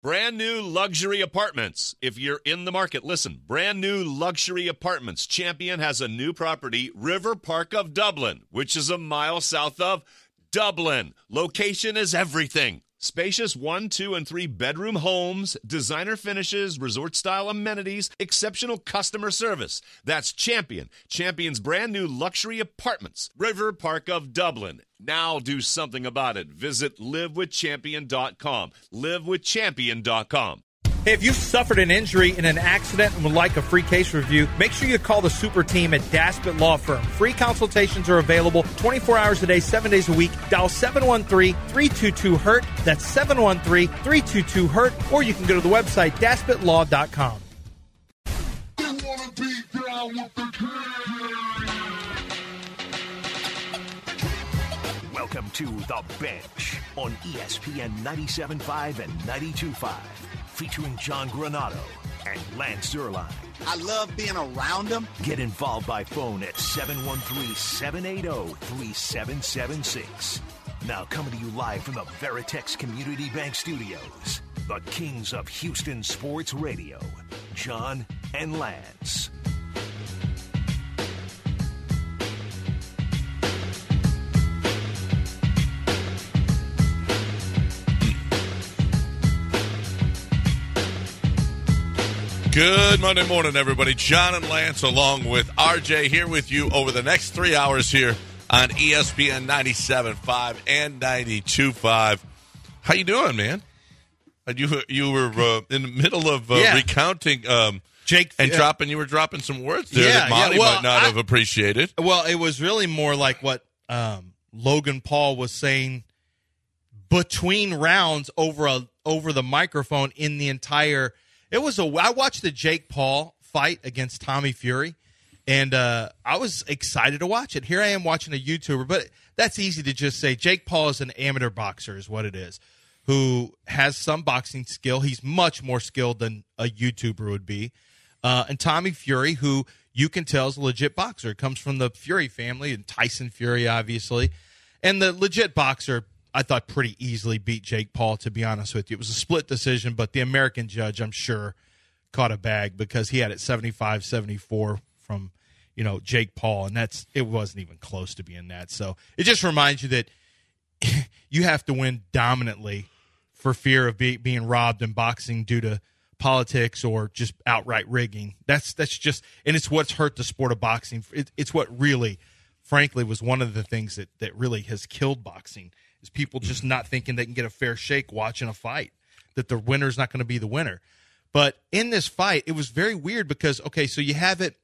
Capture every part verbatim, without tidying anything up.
Brand new luxury apartments. If you're in the market, listen. Brand new luxury apartments. Champion has a new property, River Park of Dublin, which is a mile south of Dublin. Location is everything. Spacious one, two, and three bedroom homes, designer finishes, resort-style amenities, exceptional customer service. That's Champion. Champion's brand new luxury apartments, River Park of Dublin. Now do something about it. Visit live with champion dot com. live with champion dot com. Hey, if you've suffered an injury in an accident and would like a free case review, make sure you call the super team at Daspit Law Firm. Free consultations are available twenty-four hours a day, seven days a week. Dial seven one three, three two two, hurt. That's seven one three, three two two, hurt. Or you can go to the website, daspit law dot com. Welcome to The Bench on E S P N ninety-seven point five and ninety-two point five. Featuring John Granado and Lance Zierlein. I love being around them. Get involved by phone at seven one three, seven eight zero, three seven seven six. Now coming to you live from the Veritex Community Bank Studios, the kings of Houston sports radio, John and Lance. Good Monday morning, everybody. John and Lance along with R J here with you over the next three hours here on E S P N ninety-seven point five and ninety-two point five. How you doing, man? You you were uh, in the middle of uh, yeah. recounting um, Jake and uh, dropping. You were dropping some words there yeah, that Monty yeah. Well, might not I, have appreciated. Well, it was really more like what um, Logan Paul was saying between rounds over a over the microphone in the entire. It was a. I watched the Jake Paul fight against Tommy Fury, and uh, I was excited to watch it. Here I am watching a YouTuber, but that's easy to just say. Jake Paul is an amateur boxer, is what it is, who has some boxing skill. He's much more skilled than a YouTuber would be. Uh, and Tommy Fury, who you can tell is a legit boxer, comes from the Fury family, and Tyson Fury, obviously, and the legit boxer. I thought pretty easily beat Jake Paul, to be honest with you. It was a split decision, but the American judge, I'm sure, caught a bag because he had it seventy-five seventy-four from, you know, Jake Paul, and that's it wasn't even close to being that. So it just reminds you that you have to win dominantly for fear of be, being robbed in boxing due to politics or just outright rigging. That's that's just – and it's what's hurt the sport of boxing. It, it's what really, frankly, was one of the things that, that really has killed boxing. Is people just not thinking they can get a fair shake watching a fight, that the winner's not going to be the winner. But in this fight, it was very weird because, okay, so you have it,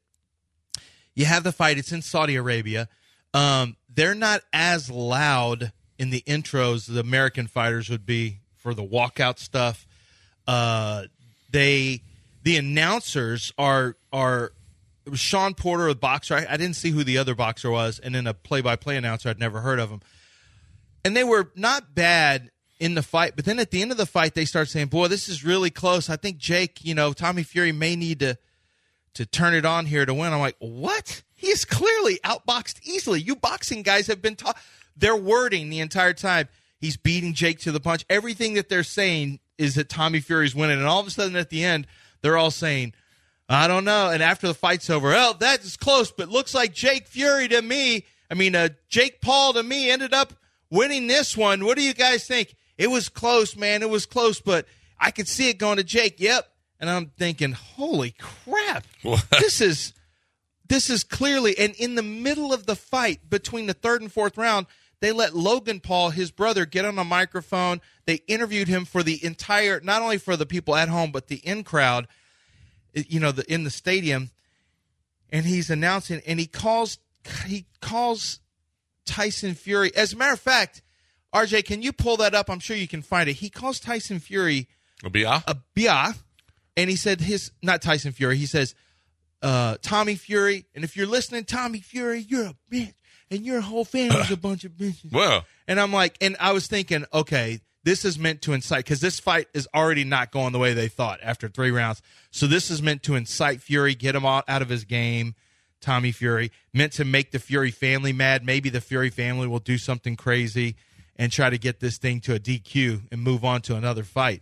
you have the fight, it's in Saudi Arabia. Um, they're not as loud in the intros the American fighters would be for the walkout stuff. Uh, they, the announcers are, are, it was Sean Porter, a boxer. I, I didn't see who the other boxer was, and then a play-by-play announcer. I'd never heard of him. And they were not bad in the fight, but then at the end of the fight, they start saying, boy, this is really close. I think Jake, you know, Tommy Fury may need to to turn it on here to win. I'm like, what? He is clearly outboxed easily. You boxing guys have been taught. They're wording the entire time. He's beating Jake to the punch. Everything that they're saying is that Tommy Fury's winning. And all of a sudden at the end, they're all saying, I don't know. And after the fight's over, well, that is close, but looks like Jake Fury to me, I mean, uh, Jake Paul to me ended up winning this one. What do you guys think? It was close, man. It was close, but I could see it going to Jake. Yep. And I'm thinking, holy crap. What? This is this is clearly, and in the middle of the fight between the third and fourth round, they let Logan Paul, his brother, get on a microphone. They interviewed him for the entire, not only for the people at home, but the in crowd, you know, the in the stadium. And he's announcing, and he calls he calls Tyson Fury. As a matter of fact, R J, can you pull that up? I'm sure you can find it. He calls Tyson Fury a bia, a bia, and he said his not Tyson Fury. He says uh, Tommy Fury, and if you're listening, Tommy Fury, you're a bitch, and your whole family's a bunch of bitches. Well, and I'm like, and I was thinking, okay, this is meant to incite, because this fight is already not going the way they thought after three rounds. So this is meant to incite Fury, get him out, out of his game. Tommy Fury, meant to make the Fury family mad. Maybe the Fury family will do something crazy and try to get this thing to a D Q and move on to another fight.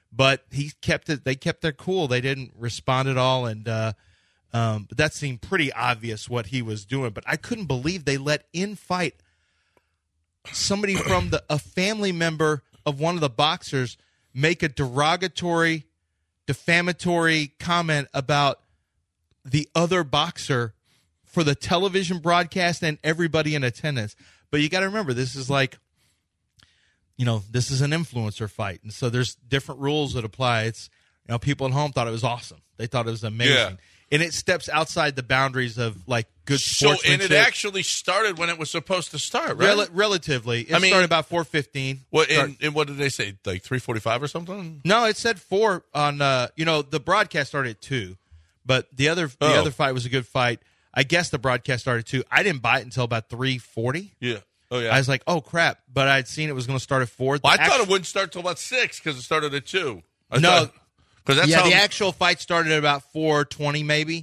but he kept it. They kept their cool. They didn't respond at all, and uh, um, but that seemed pretty obvious what he was doing. But I couldn't believe they let in fight somebody from the a family member of one of the boxers make a derogatory, defamatory comment about the other boxer for the television broadcast and everybody in attendance. But you got to remember, this is like, you know, this is an influencer fight. And so there's different rules that apply. It's, you know, people at home thought it was awesome. They thought it was amazing. Yeah. And it steps outside the boundaries of, like, good So, sportsmanship. and it actually started when it was supposed to start, right? Rel- relatively. It I mean- started about four fifteen. What, and, and what did they say? Like three forty-five or something? No, it said four on, uh, you know, the broadcast started at two. But the other the Oh. other fight was a good fight. I guess the broadcast started at two. I didn't buy it until about three forty. Yeah. Oh, yeah. I was like, oh, crap. But I'd seen it was going to start at four. The well, I actu- thought it wouldn't start till about six because it started at two. I No. Because that's yeah, how the actual fight started at about four twenty maybe.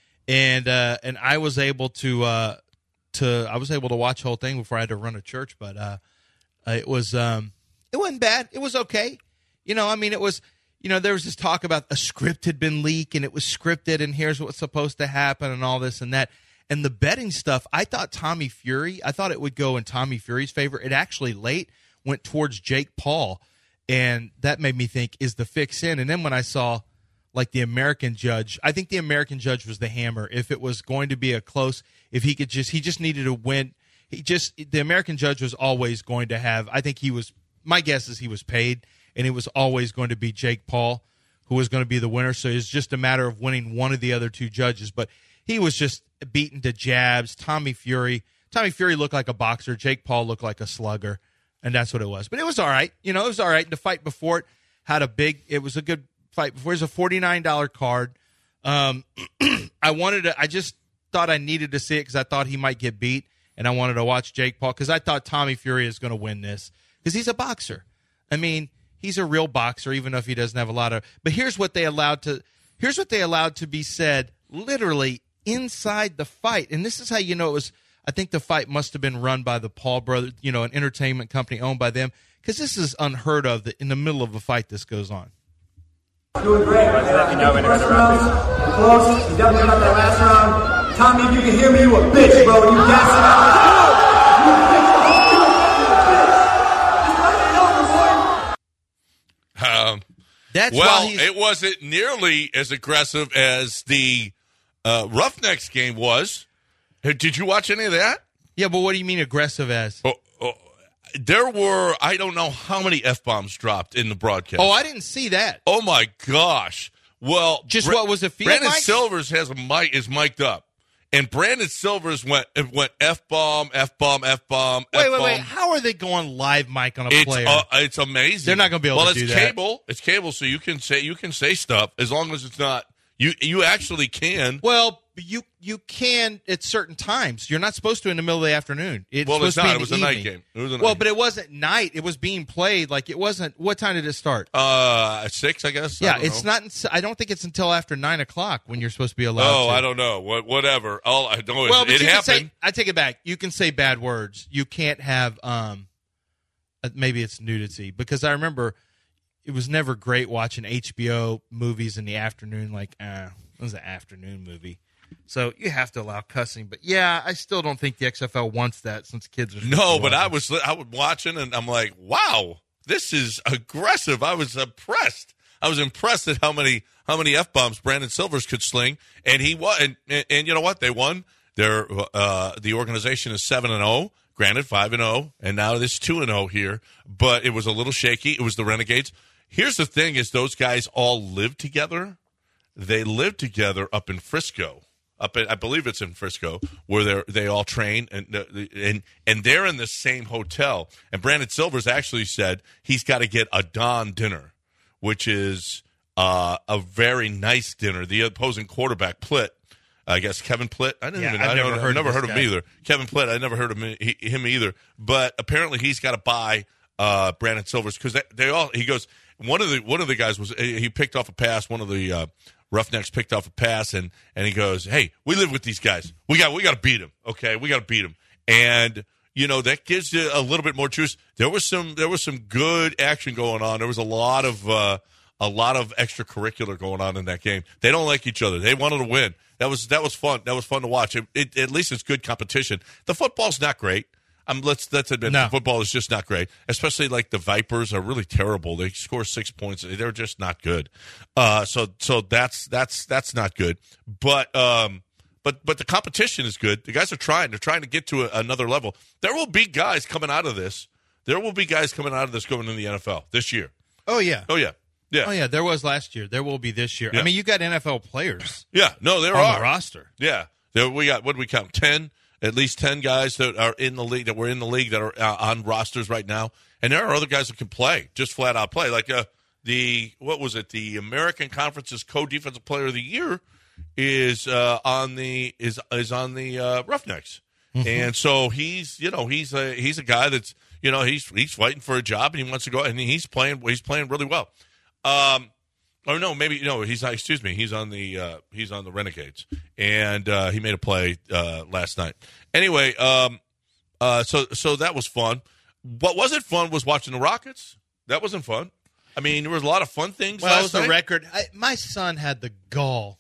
And uh, and I was able to uh, to I was able to watch the whole thing before I had to run a church, but uh, it was um, it wasn't bad. It was okay. You know, I mean, it was, you know, there was this talk about a script had been leaked and it was scripted and here's what's supposed to happen and all this and that. And the betting stuff, I thought Tommy Fury, I thought it would go in Tommy Fury's favor. It actually late went towards Jake Paul, and that made me think, is the fix in? And then when I saw, like, the American judge, I think the American judge was the hammer. If it was going to be a close, if he could just, he just needed to win. He just, the American judge was always going to have, I think he was, my guess is he was paid, and it was always going to be Jake Paul who was going to be the winner. So it's just a matter of winning one of the other two judges. But he was just beaten to jabs. Tommy Fury, Tommy Fury looked like a boxer. Jake Paul looked like a slugger, and that's what it was. But it was all right. You know, it was all right. The fight before it had a big, it was a good fight before. It was a forty-nine dollars card. Um, I wanted to, I just thought I needed to see it because I thought he might get beat, and I wanted to watch Jake Paul because I thought Tommy Fury is going to win this because he's a boxer. I mean, he's a real boxer, even if he doesn't have a lot of. But here's what they allowed to. Here's what they allowed to be said, literally inside the fight, and this is how you know it was. I think the fight must have been run by the Paul brothers, you know, an entertainment company owned by them, because this is unheard of that in the middle of a fight this goes on. Doing great. I just let you know when first round is close. You definitely got that last round. Tommy, if you can hear me, you a bitch, bro. You gassing out. You a bitch. Just let it over, boy. Um, That's well, why he's, it wasn't nearly as aggressive as the uh, Roughnecks game was. Hey, did you watch any of that? yeah, but what do you mean aggressive as? Oh, oh, there were, I don't know how many F-bombs dropped in the broadcast. Oh, I didn't see that. Oh, my gosh. Well, Just Bra- what was it? Field Brandon mics? Silvers has a mic, is mic'd up. And Brandon Silvers went went F-bomb, F-bomb, F-bomb, Wait, F-bomb. wait, wait. How are they going live mic on a It's player? uh, it's amazing. They're not gonna be able well, to it's do that. cable. It's cable, so you can say you can say stuff as long as it's not you. You actually can. well, you you can at certain times. You're not supposed to in the middle of the afternoon. It's Well, it's supposed to be not. in It was the a night evening. game. It was a night well, game. but it wasn't night. It was being played. Like it wasn't. What time did it start? Uh, at six, I guess. I yeah, don't it's know. not. I don't think it's until after nine o'clock when you're supposed to be allowed. Oh, to. I don't know. What, whatever. All I know is Well, but it you can happened. say, I take it back. You can say bad words. You can't have um, uh, maybe it's nudity because I remember it was never great watching H B O movies in the afternoon. Like, uh, it was an afternoon movie, so you have to allow cussing. But yeah, I still don't think the X F L wants that since kids are supposed No, to but watch I it. was I was watching and I'm like, wow, this is aggressive. I was impressed. I was impressed at how many how many F bombs Brandon Silvers could sling, and he won. And, and, and you know what? They won. Their uh, the organization is seven and zero. Granted, five and zero, and now this two and zero here. But it was a little shaky. It was the Renegades. Here's the thing: is those guys all live together. They live together up in Frisco. Up, in, I believe it's in Frisco, where they they all train, and and and they're in the same hotel. And Brandon Silvers actually said he's got to get a Don dinner, which is uh, a very nice dinner. The opposing quarterback, Plitt, I guess Kevin Plitt. I didn't Yeah, even. I've I never never heard of never this heard of guy. him either. Kevin Plitt. I never heard of him, he, him either. But apparently, he's got to buy uh, Brandon Silvers because they, they all. He goes. One of the one of the guys was he picked off a pass. One of the uh, Roughnecks picked off a pass, and, and he goes, "Hey, we live with these guys. We got we got to beat them. Okay, we got to beat them." And you know that gives you a little bit more juice. There was some there was some good action going on. There was a lot of uh, a lot of extracurricular going on in that game. They don't like each other. They wanted to win. That was that was fun. That was fun to watch. It, it, at least it's good competition. The football's not great. Um, let's let's admit No. the football is just not great. Especially like the Vipers are really terrible. They score six points. They're just not good. Uh, so so that's that's that's not good. But um, but but the competition is good. The guys are trying. They're trying to get to a, another level. There will be guys coming out of this. There will be guys coming out of this going in the N F L this year. Oh yeah. Oh yeah. Yeah. Oh yeah. There was last year. There will be this year. Yeah. I mean, you got N F L players Yeah. No, there on are the roster. Yeah, there, we got what do we count? Ten, at least ten guys that are in the league that were in the league that are uh, on rosters right now, and there are other guys that can play, just flat out play. Like uh, the what was it? The American Conference's co-defensive player of the year is uh, on the is is on the uh, Roughnecks, mm-hmm. and so he's you know he's a he's a guy that's you know he's he's fighting for a job and he wants to go and he's playing he's playing really well. Um, Or no, maybe no. He's excuse me. He's on the uh, he's on the Renegades, and uh, he made a play uh, last night. Anyway, um, uh, so so that was fun. What wasn't fun was watching the Rockets. That wasn't fun. I mean, there was a lot of fun things. Well, last the night. record. I, my son had the gall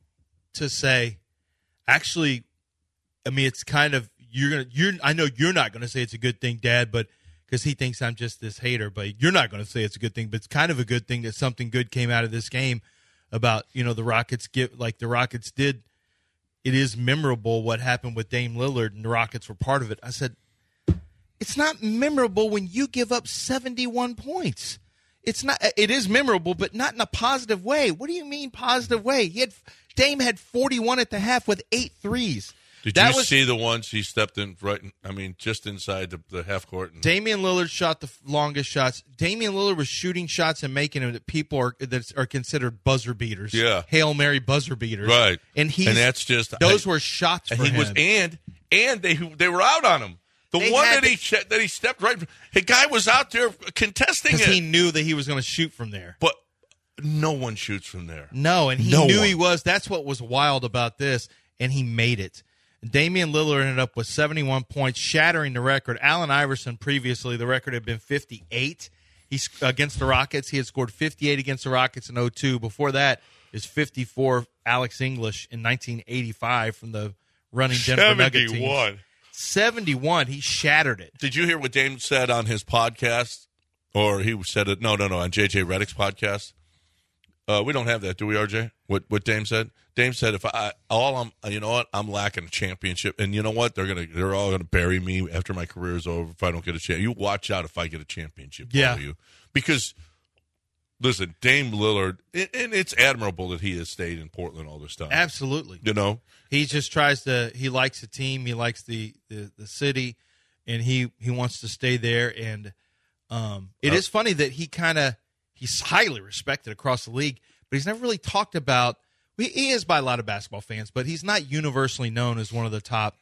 to say, actually, I mean, it's kind of you're gonna. You're. I know you're not going to say it's a good thing, Dad, but. Because he thinks I'm just this hater, but you're not going to say it's a good thing. But it's kind of a good thing that something good came out of this game about, you know, the Rockets get like the Rockets did. It is memorable what happened with Dame Lillard, and the Rockets were part of it. I said, it's not memorable when you give up seventy-one points. It's not. It is memorable, but not in a positive way. What do you mean positive way? He had Dame had forty-one at the half with eight threes. Did that you was, see the ones he stepped in right? In, I mean, just inside the, the half court. And, Damian Lillard shot the longest shots. Damian Lillard was shooting shots and making them that people are that are considered buzzer beaters. Yeah, Hail Mary buzzer beaters. Right, and he and that's just those I, were shots for he him. was and and they they were out on him. The They one had that he that he stepped right. The guy was out there contesting because it. he knew that he was going to shoot from there. But no one shoots from there. No, and he No knew one. he was. That's what was wild about this, and he made it. Damian Lillard ended up with seventy-one points, shattering the record. Allen Iverson previously, the record had been fifty-eight. He's against the Rockets. He had scored fifty-eight against the Rockets in oh two. Before that is fifty-four. Alex English in nineteen eighty-five from the running Denver Nuggets team. seventy-one. seventy-one. He shattered it. Did you hear what Dame said on his podcast? Or he said it, no, no, no, on J J Redick's podcast? Uh, we don't have that, do we, R J? What what Dame said? Dame said, "If I all I'm, you know what, I'm lacking a championship, and you know what, they're gonna, they're all gonna bury me after my career is over if I don't get a chance. You watch out if I get a championship, Yeah. all of you, because listen, Dame Lillard, and and it's admirable that he has stayed in Portland all this time. Absolutely. You know, He just tries to. He likes the team. He likes the the, the city, and he, he wants to stay there. And um, it Uh, is funny that he kind of he's highly respected across the league, but he's never really talked about. He, he is by a lot of basketball fans, but he's not universally known as one of the top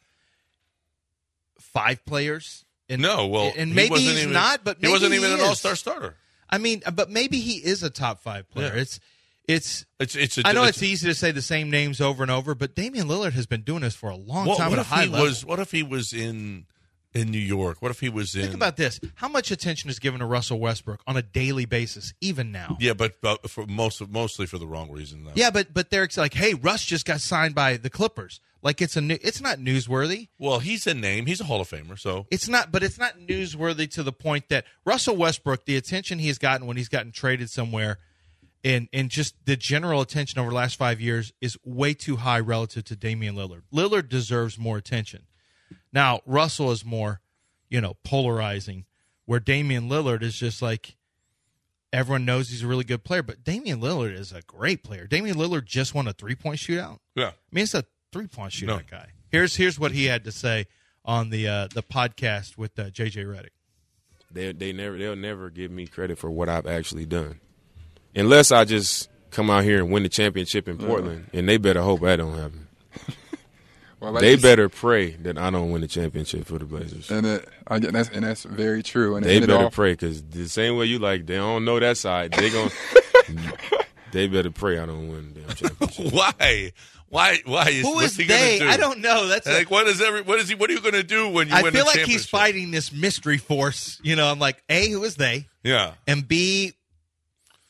five players. And, no, well, and he maybe wasn't he's even, not. But maybe he wasn't he even an is. all-star starter. I mean, but maybe he is a top five player. Yeah. It's it's. It's it's. A, I know it's, easy to say the same names over and over, but Damian Lillard has been doing this for a long What, time what at a if high he level. was? What if he was in in New York? What if he was in? Think about this: how much attention is given to Russell Westbrook on a daily basis, even now? Yeah, but uh, for most of, mostly for the wrong reason. Though. Yeah, but but they're like, hey, Russ just got signed by the Clippers. Like it's a new, it's not newsworthy. Well, he's a name. He's a Hall of Famer. So It's not, but it's not newsworthy to the point that Russell Westbrook, the attention he has gotten when he's gotten traded somewhere, and and just the general attention over the last five years is way too high relative to Damian Lillard. Lillard deserves more attention. Now Russell is more, you know, polarizing, where Damian Lillard is just like everyone knows he's a really good player, but Damian Lillard is a great player. Damian Lillard just won a three point shootout. yeah, I mean, it's a three-point shootout No. guy. Here's here's what he had to say on the uh, the podcast with uh, J J Redick. They they never they'll never give me credit for what I've actually done, unless I just come out here and win the championship in Portland, Uh-huh. and they better hope that don't happen. Well, like They you s- better pray that I don't win the championship for the Blazers. and it, I get that's and that's very true. And it They ended better off- pray because the same way you like, they don't know that side. They gon' they better pray I don't win the damn championship. why? Why? Why is Who what's is he gonna they? do? I don't know. That's a- like what is every? What is he? What are you going to do when you I win feel the like championship? he's fighting this mystery force. You know, I'm like, A, who is they? Yeah. And B,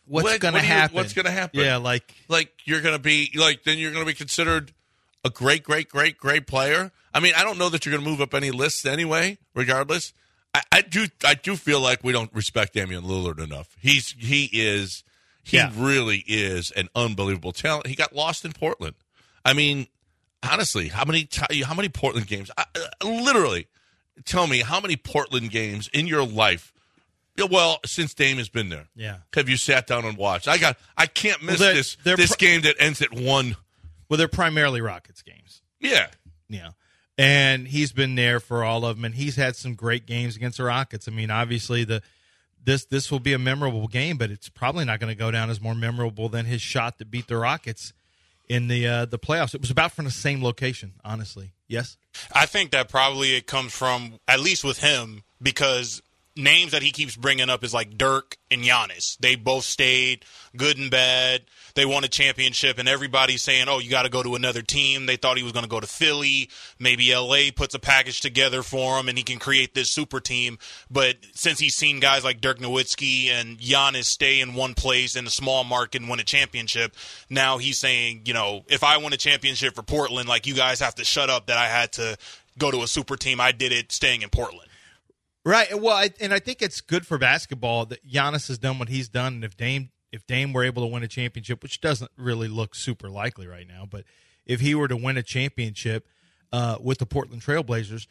what's What- going what to do you- happen? What's going to happen? Yeah, like like you're going to be like then you're going to be considered a great, great, great, great player. I mean, I don't know that you're going to move up any lists anyway. Regardless, I, I do. I do feel like we don't respect Damian Lillard enough. He's he is he Yeah. really is an unbelievable talent. He got lost in Portland. I mean, honestly, how many t- how many Portland games? I, uh, literally, tell me how many Portland games in your life. Well, since Dame has been there, Yeah. have you sat down and watched? I got. I can't miss Well, they're- this they're this pr- game that ends at one. well, they're primarily Rockets games. Yeah, Yeah. And he's been there for all of them, and he's had some great games against the Rockets. I mean, obviously, the this this will be a memorable game, but it's probably not going to go down as more memorable than his shot that beat the Rockets in the uh, the playoffs. It was about from the same location, honestly. Yes? I think that probably it comes from, at least with him, because names that he keeps bringing up is like Dirk and Giannis. They both stayed good and bad. They won a championship, and everybody's saying, oh, you got to go to another team. They thought he was going to go to Philly. Maybe L A puts a package together for him, and he can create this super team. But since he's seen guys like Dirk Nowitzki and Giannis stay in one place in a small market and win a championship, now he's saying, you know, if I win a championship for Portland, like, you guys have to shut up that I had to go to a super team. I did it staying in Portland. Right. Well, I, and I think it's good for basketball that Giannis has done what he's done, and if Dame if Dame were able to win a championship, which doesn't really look super likely right now, but if he were to win a championship uh, with the Portland Trailblazers,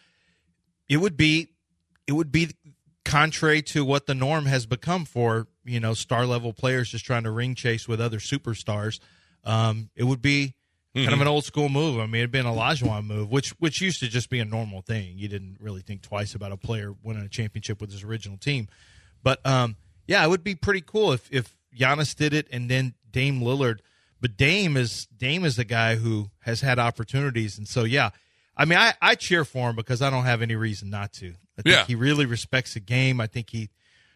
it would be it would be contrary to what the norm has become for, you know, star level players just trying to ring chase with other superstars. Um, it would be kind Mm-hmm. of an old school move. I mean, it'd been a Olajuwon move, which which used to just be a normal thing. You didn't really think twice about a player winning a championship with his original team. But um, yeah, it would be pretty cool if if Giannis did it and then Dame Lillard. But Dame is Dame is the guy who has had opportunities, and so yeah, I mean, I, I cheer for him because I don't have any reason not to. I think Yeah. he really respects the game. I think he.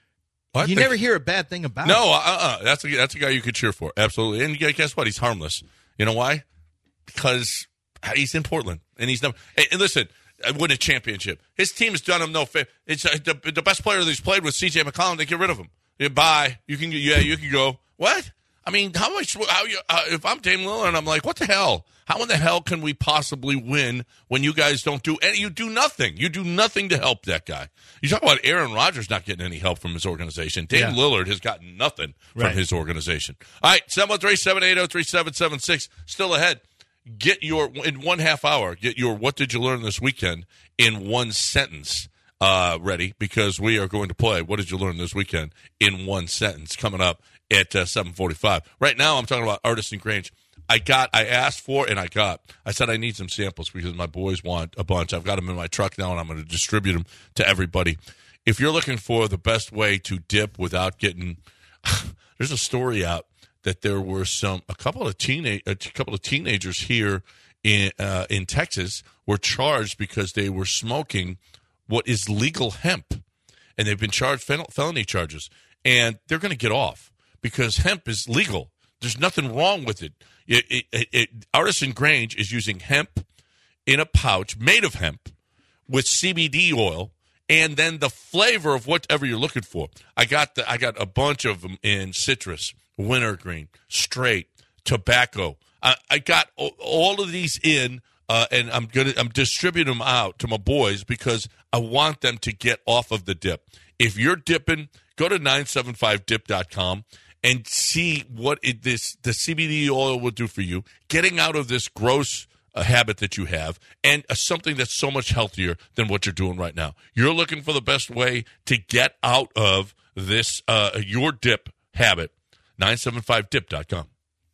I you think- never hear a bad thing about him. No, uh, uh, that's a that's a guy you could cheer for, absolutely. And yeah, guess what? He's harmless. You know why? Because he's in Portland, and he's never. And, and listen, uh, win a championship. His team has done him no favor. It's uh, the, the best player that he's played with, C J McCollum. They get rid of him. Yeah, bye. You can. Yeah, you can go. What? I mean, how much? How you? Uh, if I'm Dame Lillard, I'm like, what the hell? How in the hell can we possibly win when you guys don't do any? You do nothing. You do nothing to help that guy. You talk about Aaron Rodgers not getting any help from his organization. Dame Yeah. Lillard has gotten nothing from Right. his organization. All right, seven one three, seven eight zero, three seven seven six. Still ahead. Get your, in one half hour, get your what did you learn this weekend in one sentence uh, ready, because we are going to play what did you learn this weekend in one sentence coming up at uh, seven forty-five. Right now, I'm talking about Artisan Grange. I got, I asked for, and I got. I said I need some samples because my boys want a bunch. I've got them in my truck now, and I'm going to distribute them to everybody. If you're looking for the best way to dip without getting, there's a story out that there were some a couple of teenage a couple of teenagers here in uh, in Texas were charged because they were smoking what is legal hemp, and they've been charged fel- felony charges, and they're going to get off because hemp is legal. There's nothing wrong with it. It, it, it, it. Artisan Grange is using hemp in a pouch made of hemp with C B D oil, and then the flavor of whatever you're looking for. I got the I got a bunch of them in citrus, wintergreen, straight, tobacco. I, I got all, all of these in, uh, and I'm gonna I'm distributing them out to my boys because I want them to get off of the dip. If you're dipping, go to nine seven five dip dot com and see what it, this the C B D oil will do for you. Getting out of this gross a habit that you have, and uh, something that's so much healthier than what you're doing right now. You're looking for the best way to get out of this, uh, your dip habit, nine seven five dip dot com.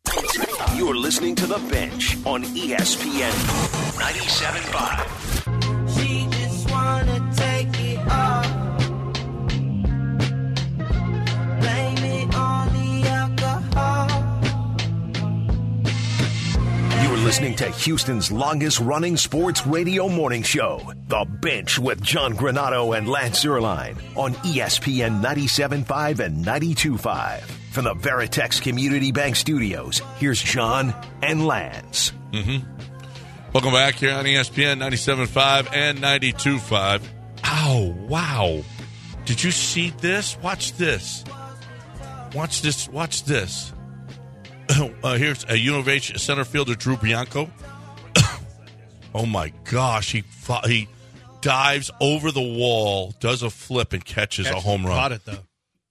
You're listening to The Bench on E S P N ninety-seven point five. She just wanna take it off. Blame it on the alcohol. You're listening to Houston's longest running sports radio morning show, The Bench with John Granato and Lance Zierlein on E S P N ninety-seven point five and ninety-two point five. From the Veritex Community Bank Studios, here's John and Lance. Mm-hmm. Welcome back here on E S P N ninety-seven point five and ninety-two point five. Ow, wow. Did you see this? Watch this. watch this. Watch this. Uh, here's a University center fielder, Drew Bianco. Oh my gosh, he fo- he dives over the wall, does a flip, and catches Catch- a home run. Caught it though.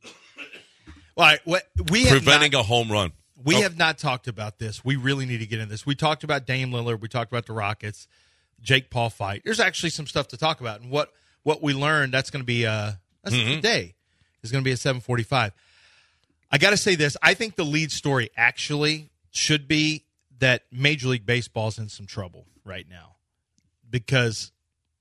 All right, what we have Preventing not, a home run. We Oh. have not talked about this. We really need to get into this. We talked about Dame Lillard. We talked about the Rockets, Jake Paul fight. There's actually some stuff to talk about, and what what we learned. That's going to be uh that's Mhm. today. Is going to be at seven forty-five. I got to say this. I think the lead story actually should be that Major League Baseball is in some trouble right now because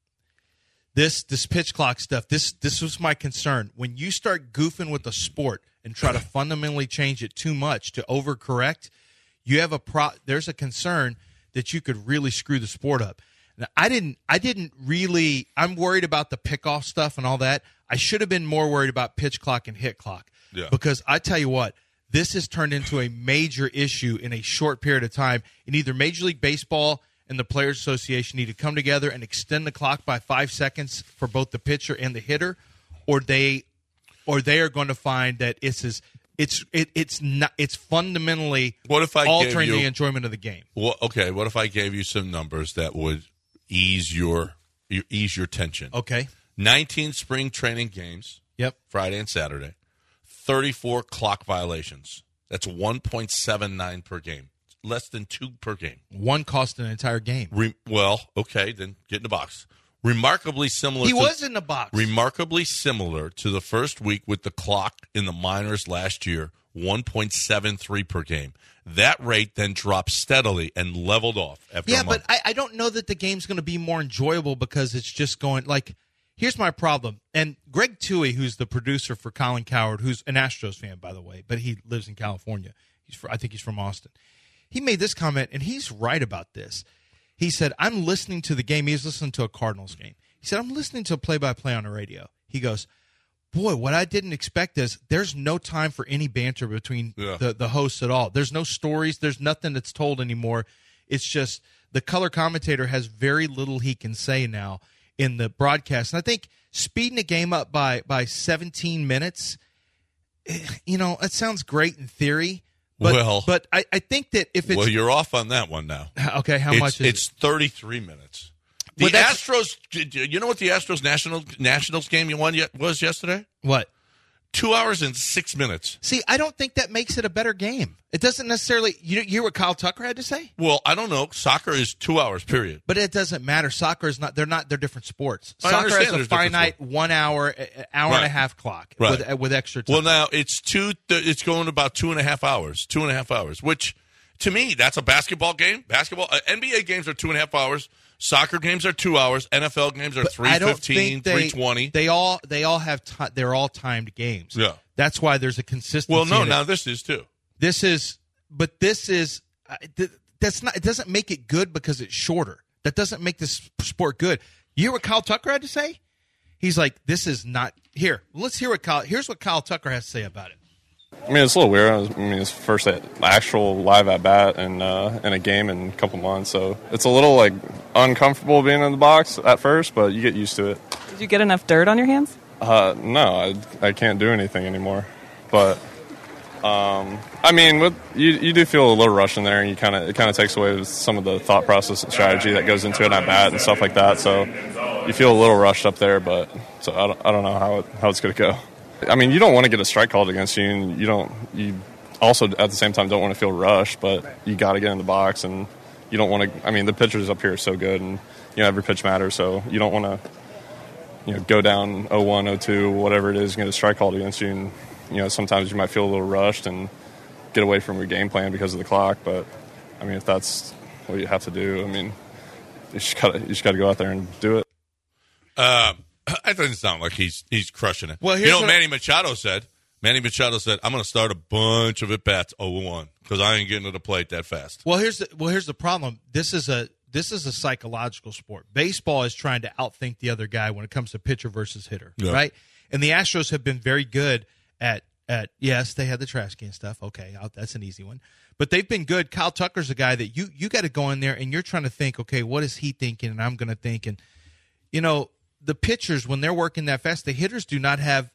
this this pitch clock stuff. This this was my concern. When you start goofing with the sport and try to fundamentally change it too much to overcorrect, you have a pro. There's a concern that you could really screw the sport up. Now, I didn't. I didn't really. I'm worried about the pickoff stuff and all that. I should have been more worried about pitch clock and hit clock. Yeah. Because I tell you what, this has turned into a major issue in a short period of time. And either Major League Baseball and the Players Association need to come together and extend the clock by five seconds for both the pitcher and the hitter, or they, or they are going to find that it's as it's it, it's not it's fundamentally What if I gave altering you- the enjoyment of the game. Well, okay. What if I gave you some numbers that would ease your, your ease your tension? Okay. nineteen spring training games. Yep. Friday and Saturday. thirty-four clock violations. That's one point seven nine per game. Less than two per game. One cost an entire game. Re- well, okay, then get in the box. Remarkably similar. He to, was in the box. Remarkably similar to the first week with the clock in the minors last year, one point seven three per game. That rate then dropped steadily and leveled off after Yeah, a month. but I, I don't know that the game's going to be more enjoyable because it's just going like. Here's my problem. And Greg Toohey, who's the producer for Colin Cowherd, who's an Astros fan, by the way, but he lives in California. He's fr- I think he's from Austin. He made this comment, and he's right about this. He said, I'm listening to the game. He was listening to a Cardinals game. He said, I'm listening to a play-by-play on the radio. He goes, boy, what I didn't expect is there's no time for any banter between Yeah. the, the hosts at all. There's no stories. There's nothing that's told anymore. It's just the color commentator has very little he can say now in the broadcast. And I think speeding the game up by by seventeen minutes, eh, you know, it sounds great in theory. But, Well- but I, I think that if it's well, you're off on that one now. okay, how it's, much is it's thirty-three minutes. The Well, that's- Astros, you know what the Astros national Nationals game you won yet was yesterday? it? What? Two hours and six minutes. See, I don't think that makes it a better game. It doesn't necessarily. You, you hear what Kyle Tucker had to say? Well, I don't know. Soccer is two hours, period. But it doesn't matter. Soccer is not. They're not. They're different sports. I Soccer understand has a there's different finite one hour, uh, hour and a Right. half clock Right. with with extra time. Well, now it's two. It's going about two and a half hours. Two and a half hours, which to me that's a basketball game. Basketball, uh, N B A games are two and a half hours. Soccer games are two hours. N F L games are But three I don't fifteen, think they, three twenty. They all they all have ti they're all timed games. Yeah. That's why there's a consistency. Well, no, in it. now this is too. This is, but this is uh, th- that's not. It doesn't make it good because it's shorter. That doesn't make this sport good. You hear what Kyle Tucker had to say? He's like, this is not here. Let's hear what Kyle. Here's what Kyle Tucker has to say about it. I mean, it's a little weird. I mean, it's first at, actual live at bat and uh, in a game in a couple months, so it's a little like uncomfortable being in the box at first, but you get used to it. Did you get enough dirt on your hands? Uh, no, I, I can't do anything anymore. But um, I mean, with, you you do feel a little rush in there, and you kind of it kind of takes away some of the thought process and strategy that goes into it at bat and stuff like that. So you feel a little rushed up there, but so I don't, I don't know how it, how it's going to go. I mean, you don't want to get a strike called against you, and you don't. You also at the same time don't want to feel rushed, but you got to get in the box, and you don't want to. I mean, the pitchers up here are so good, and you know every pitch matters, so you don't want to. You know, go down oh one, oh two, whatever it is, get a strike called against you, and you know sometimes you might feel a little rushed and get away from your game plan because of the clock. But I mean, if that's what you have to do, I mean, you just gotta you just gotta go out there and do it. Um, it doesn't sound like he's he's crushing it. Well, you here's know, what Manny Machado said. Manny Machado said, "I'm going to start a bunch of at bats oh one because I ain't getting to the plate that fast." Well, here's the well here's the problem. This is a this is a psychological sport. Baseball is trying to outthink the other guy when it comes to pitcher versus hitter, Yeah. right? And the Astros have been very good at at yes, they had the trash can stuff. Okay, I'll, that's an easy one. But they've been good. Kyle Tucker's a guy that you you got to go in there and you're trying to think, okay, what is he thinking, and I'm going to think, and you know the pitchers when they're working that fast, the hitters do not have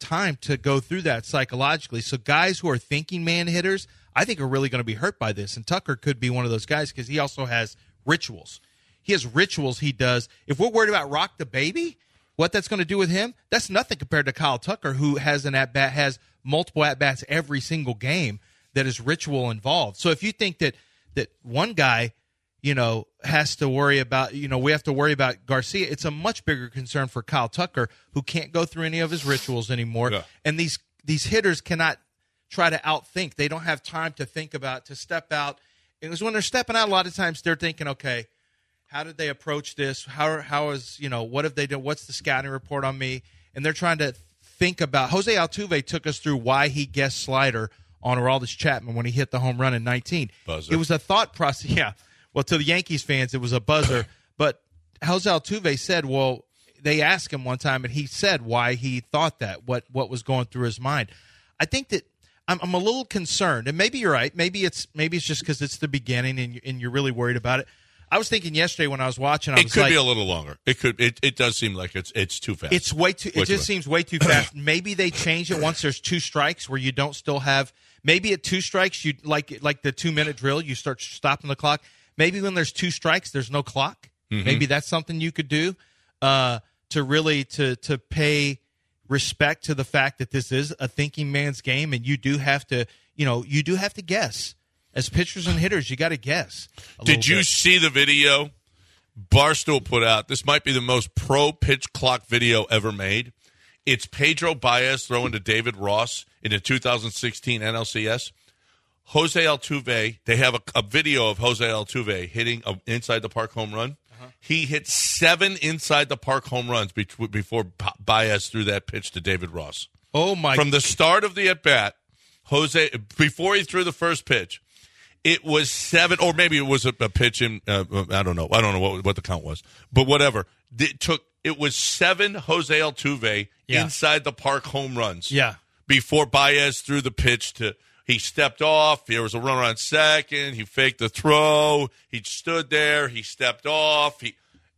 time to go through that psychologically. So guys who are thinking man hitters, I think are really going to be hurt by this. And Tucker could be one of those guys because he also has rituals. He has rituals he does. If we're worried about Rock the Baby, what that's going to do with him, that's nothing compared to Kyle Tucker, who has an at-bat, has multiple at-bats every single game that is ritual involved. So if you think that that one guy, you know, has to worry about, you know, we have to worry about Garcia, it's a much bigger concern for Kyle Tucker, who can't go through any of his rituals anymore. Yeah. And these these hitters cannot try to outthink. They don't have time to think about, to step out. It was when they're stepping out, a lot of times they're thinking, okay, how did they approach this? How how is, you know, what have they done? What's the scouting report on me? And they're trying to think about, Jose Altuve took us through why he guessed slider on Aroldis Chapman when he hit the home run in nineteen. Buzzer. It was a thought process. Yeah. Well, to the Yankees fans, it was a buzzer. But Jose Altuve said, well, they asked him one time, and he said why he thought that, what what was going through his mind. I think that I'm, I'm a little concerned, and maybe you're right. Maybe it's maybe it's just because it's the beginning, and, you, and you're really worried about it. I was thinking yesterday when I was watching, I it was could like, be a little longer. It could. It, it does seem like it's it's too fast. It's way too. Way it too just fast. seems way too fast. Maybe they change it once there's two strikes, where you don't still have. Maybe at two strikes, you like like the two minute drill, you start stopping the clock. Maybe when there's two strikes, there's no clock. Mm-hmm. Maybe that's something you could do uh, to really to to pay respect to the fact that this is a thinking man's game, and you do have to, you know, you do have to guess. As pitchers and hitters, you got to guess. Did you bit. see the video Barstool put out? This might be the most pro pitch clock video ever made. It's Pedro Baez throwing to David Ross in the two thousand sixteen N L C S. Jose Altuve, they have a, a video of Jose Altuve hitting an inside the park home run. Uh-huh. He hit seven inside the park home runs be- before Baez threw that pitch to David Ross. Oh my! From the start of the at bat, Jose before he threw the first pitch, it was seven, or maybe it was a, a pitch in. Uh, I don't know. I don't know what what the count was, but whatever. It took. It was seven Jose Altuve yeah. inside the park home runs. Yeah. Before Baez threw the pitch to. He stepped off. There was a runner on second. He faked the throw. He stood there. He stepped off. He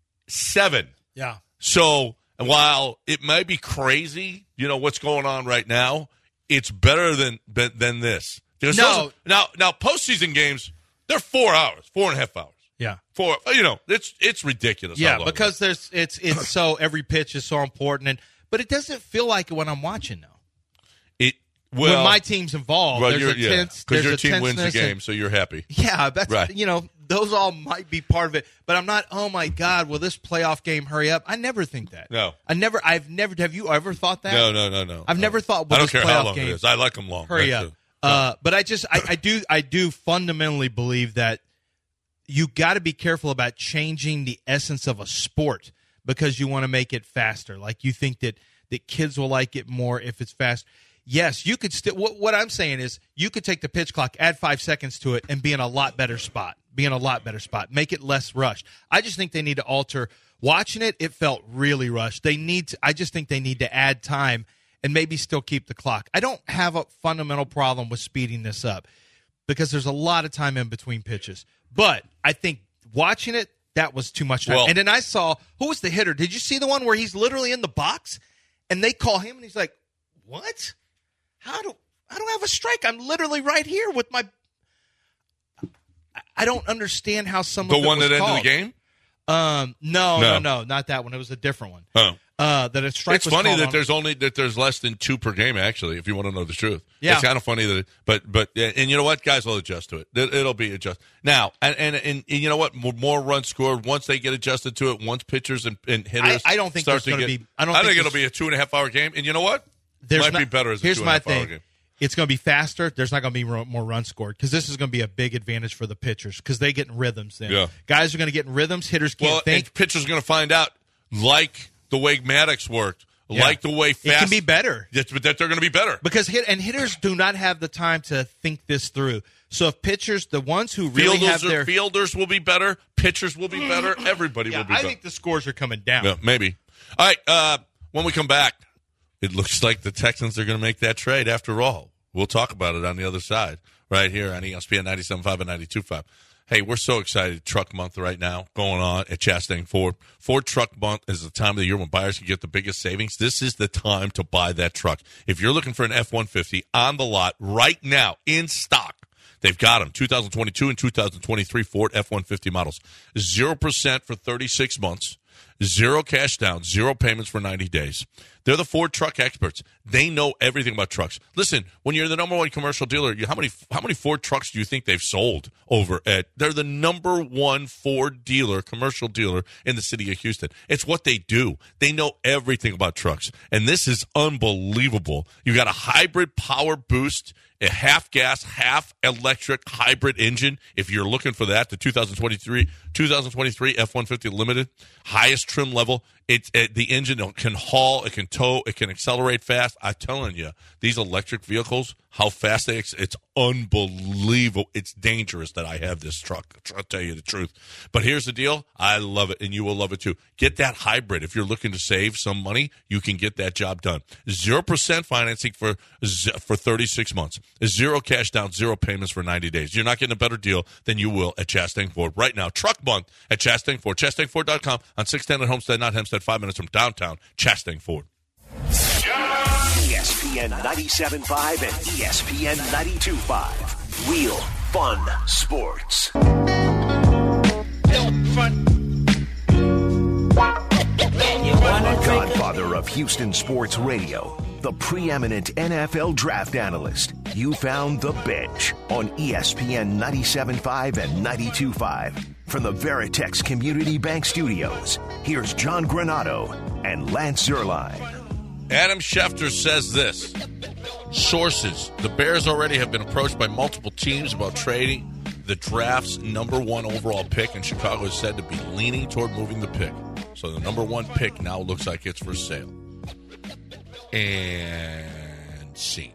seven. Yeah. So while it might be crazy, you know what's going on right now, it's better than than, than this. There's no. also, now now postseason games, they're four hours, four and a half hours. Yeah. Four. You know, it's it's ridiculous. Yeah, because there's it's it's so every pitch is so important, and but it doesn't feel like it when I'm watching though. It. Well, when my team's involved, well, there's a yeah, tense. Because your a team wins the game, and, so you're happy. Yeah, that's right. You know, those all might be part of it, but I'm not. Oh my God, will this playoff game hurry up? I never think that. No, I never. I've never. Have you ever thought that? No, no, no, no. I've no. never thought. Will I don't this care how playoff long game it is. I like them long. Hurry That's up. A, uh, but I just, I, I do, I do fundamentally believe that you got to be careful about changing the essence of a sport because you want to make it faster. Like you think that that kids will like it more if it's fast. Yes, you could still. What, what I'm saying is, you could take the pitch clock, add five seconds to it, and be in a lot better spot. Be in a lot better spot. Make it less rushed. I just think they need to alter. Watching it, it felt really rushed. They need. To, I just think they need to add time and maybe still keep the clock. I don't have a fundamental problem with speeding this up because there's a lot of time in between pitches. But I think watching it, that was too much time. Well, and then I saw who was the hitter. Did you see the one where he's literally in the box and they call him and he's like, "What? How do I don't have a strike? I'm literally right here with my." I don't understand how some the of it one was that called. ended the game. Um, no, No. no, no, not that one. It was a different one. Oh, uh, that a strike. it's was funny called that on there's only that there's less than two per game. Actually, if you want to know the truth, Yeah. it's kind of funny that. It, but but and you know what, guys will adjust to it. it it'll be adjust now. And, and and and you know what, more, more runs scored once they get adjusted to it. Once pitchers and, and hitters. I, I don't think start there's to going get, to be. I don't. I think, think it'll be a two and a half hour game. And you know what? There's Might not, be better as a here's two and a my half hour thing. game. It's going to be faster. There's not going to be more runs scored because this is going to be a big advantage for the pitchers because they get in rhythms then. Yeah. Guys are going to get in rhythms. Hitters can't Well, think. and pitchers are going to find out, like the way Maddox worked, Yeah. like the way fast. It can be better. That, that they're going to be better. Because hit and hitters do not have the time to think this through. So if pitchers, the ones who really Fielders, have their are, fielders will be better. Pitchers will be better. Everybody yeah, will be I better. think the scores are coming down. Yeah, maybe. All right. Uh, when we come back, it looks like the Texans are going to make that trade after all. We'll talk about it on the other side. right here on E S P N ninety-seven point five and ninety-two point five. Hey, we're so excited. Truck Month right now going on at Chastang Ford. Ford Truck Month is the time of the year when buyers can get the biggest savings. This is the time to buy that truck. If you're looking for an F one fifty on the lot right now in stock, they've got them. twenty twenty-two and two thousand twenty-three Ford F one fifty models. zero percent for thirty-six months. Zero cash down, zero payments for ninety days. They're the Ford truck experts. They know everything about trucks. Listen, when you're the number one commercial dealer, you, how many how many Ford trucks do you think they've sold over at? They're the number one Ford dealer, commercial dealer in the city of Houston. It's what they do. They know everything about trucks, and this is unbelievable. You got a hybrid power boost, a half gas, half electric hybrid engine. If you're looking for that, the two thousand twenty-three F one fifty Limited, highest trim level. It, it the engine can haul, it can tow, it can accelerate fast. I'm telling you, these electric vehicles, how fast they, it's unbelievable. It's dangerous that I have this truck. I'll tell you the truth. But here's the deal. I love it, and you will love it too. Get that hybrid. If you're looking to save some money, you can get that job done. Zero percent financing for for thirty-six months. Zero cash down, zero payments for ninety days. You're not getting a better deal than you will at Chastang Ford right now. Truck Month at Chastang Ford. Chastang Ford dot com on six ten at Homestead, not Hempstead, five minutes from downtown Chastang Ford. E S P N ninety-seven point five and E S P N ninety-two point five. Real fun sports. Godfather of Houston sports radio, the preeminent N F L draft analyst. You found The Bench on E S P N ninety-seven point five and ninety-two point five. From the Veritex Community Bank Studios, here's John Granado and Lance Zierlein. Adam Schefter says this. Sources. The Bears already have been approached by multiple teams about trading the draft's number one overall pick, and Chicago is said to be leaning toward moving the pick. So the number one pick now looks like it's for sale. And seen.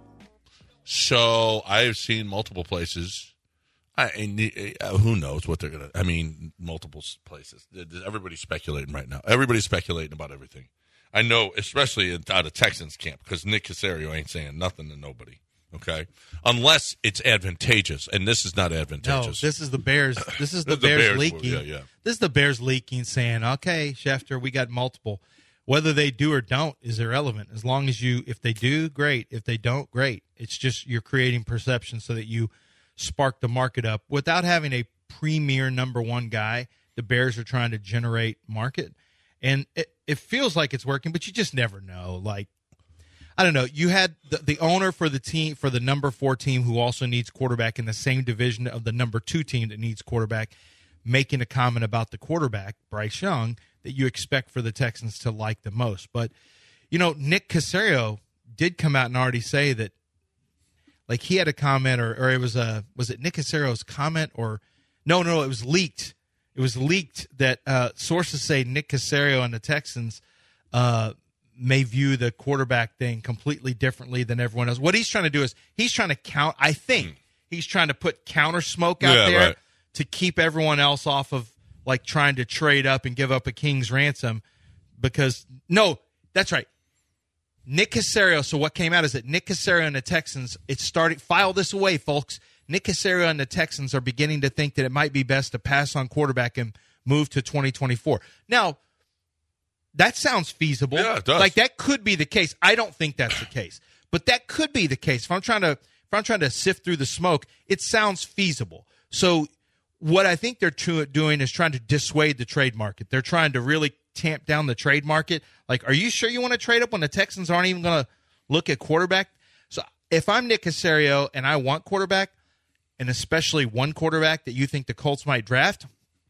So I've seen multiple places. I, and, uh, who knows what they're going to – I mean, multiple places. Everybody's speculating right now. Everybody's speculating about everything. I know, especially out of Texans camp, because Nick Caserio ain't saying nothing to nobody, okay? Unless it's advantageous, and this is not advantageous. No, this is the Bears. This is the, the Bears, Bears leaking. Yeah, yeah. This is the Bears leaking, saying, okay, Schefter, we got multiple. Whether they do or don't is irrelevant. As long as you – if they do, great. If they don't, great. It's just you're creating perception so that you – spark the market up. Without having a premier number one guy, the Bears are trying to generate market. And it, it feels like it's working, but you just never know. Like, I don't know. You had the, the owner for the team, for the number four team who also needs quarterback in the same division of the number two team that needs quarterback, making a comment about the quarterback, Bryce Young, that you expect for the Texans to like the most. But, you know, Nick Caserio did come out and already say that, like he had a comment, or, or it was a was it Nick Caserio's comment, or no, no, it was leaked. It was leaked that uh, sources say Nick Caserio and the Texans uh, may view the quarterback thing completely differently than everyone else. What he's trying to do is he's trying to count. I think he's trying to put counter smoke out yeah, there right. to keep everyone else off of like trying to trade up and give up a king's ransom. Because no, that's right. Nick Caserio, so what came out is that Nick Caserio and the Texans, it started, file this away, folks. Nick Caserio and the Texans are beginning to think that it might be best to pass on quarterback and move to twenty twenty-four. Now, that sounds feasible. Yeah, it does. Like, that could be the case. I don't think that's the case. But that could be the case. If I'm trying to if I'm trying to sift through the smoke, it sounds feasible. So what I think they're tr- doing is trying to dissuade the trade market. They're trying to really tamp down the trade market. Like, are you sure you want to trade up when the Texans aren't even going to look at quarterback? So if I'm Nick Caserio and I want quarterback, and especially one quarterback that you think the Colts might draft,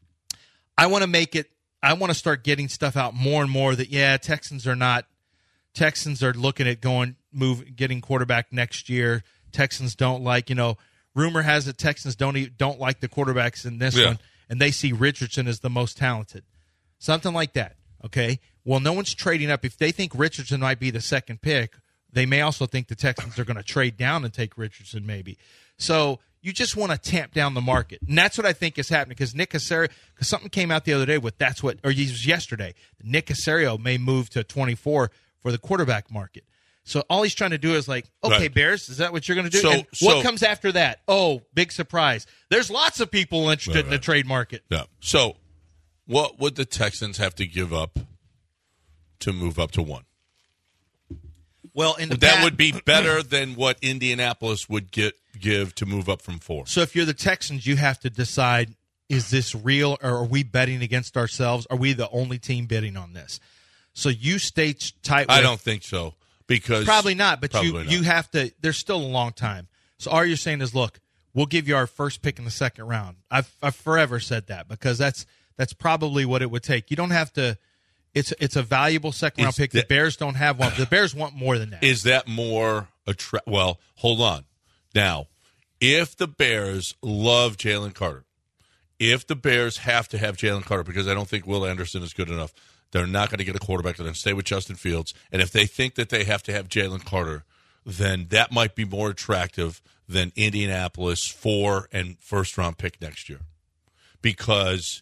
I want to make it, I want to start getting stuff out more and more that, yeah, Texans are not, Texans are looking at going, move, getting quarterback next year. Texans don't like, you know, rumor has it Texans don't even, don't like the quarterbacks in this yeah. one, and they see Richardson as the most talented. Something like that, okay? Well, no one's trading up. If they think Richardson might be the second pick, they may also think the Texans are going to trade down and take Richardson maybe. So you just want to tamp down the market. And that's what I think is happening because Nick Caserio, because something came out the other day with that's what, or it was yesterday, Nick Caserio may move to twenty-four for the quarterback market. So all he's trying to do is like, okay, Right. Bears, is that what you're going to do? So- and what so- comes after that? Oh, big surprise. There's lots of people interested Right, in the right. trade market. Yeah. So, what would the Texans have to give up to move up to one? Well, in the That past- would be better than what Indianapolis would get give to move up from four. So if you're the Texans, you have to decide, is this real or are we betting against ourselves? Are we the only team bidding on this? So you stay ch- tight with, I don't think so because probably not, but probably you not. you have to, there's still a long time. So all you're saying is, look, we'll give you our first pick in the second round. I've, I've forever said that because that's that's probably what it would take. You don't have to, it's it's a valuable second round Is pick. that- the Bears don't have one. The Bears want more than that. Is that more attra- well, hold on. Now, if the Bears love Jalen Carter, if the Bears have to have Jalen Carter, because I don't think Will Anderson is good enough, they're not going to get a quarterback. They're going to stay with Justin Fields. And if they think that they have to have Jalen Carter, then that might be more attractive than Indianapolis four and first round pick next year. Because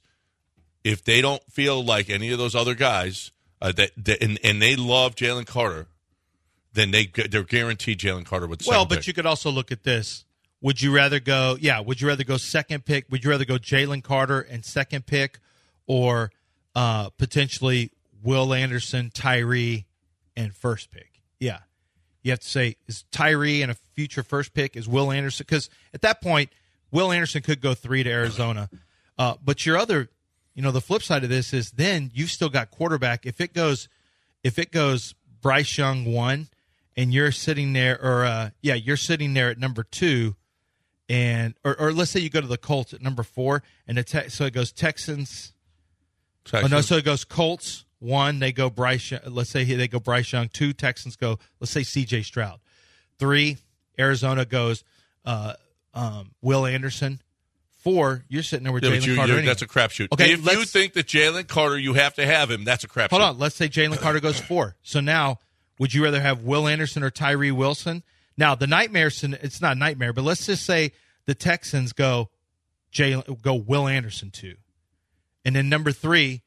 if they don't feel like any of those other guys, uh, that, that and, and they love Jalen Carter, then they they're guaranteed Jalen Carter with the Well, second but pick. you could also look at this. Would you rather go, yeah, would you rather go second pick? Would you rather go Jalen Carter and second pick or uh, potentially Will Anderson, Tyree, and first pick? Yeah. You have to say, is Tyree and a future first pick? Is Will Anderson? Because at that point, Will Anderson could go three to Arizona. Uh, but your other, you know, the flip side of this is then you've still got quarterback. If it goes, if it goes Bryce Young one, and you're sitting there, or uh, yeah, you're sitting there at number two, and or, or let's say you go to the Colts at number four, and the te- so it goes Texans. Oh no, so it goes Colts one. They go Bryce. Young- Let's say they go Bryce Young. Two Texans go. Let's say C J Stroud. Three Arizona goes uh, um, Will Anderson. Four, you're sitting there with Yeah, but Jalen you- Carter. you're- anyway. that's a crapshoot. Okay, if you let's- think that Jalen Carter, you have to have him, that's a crapshoot. Hold on. Let's say Jalen Carter goes four. So now, would you rather have Will Anderson or Tyree Wilson? Now, the nightmare, it's not a nightmare, but let's just say the Texans go Jalen, go Will Anderson two. And then number three,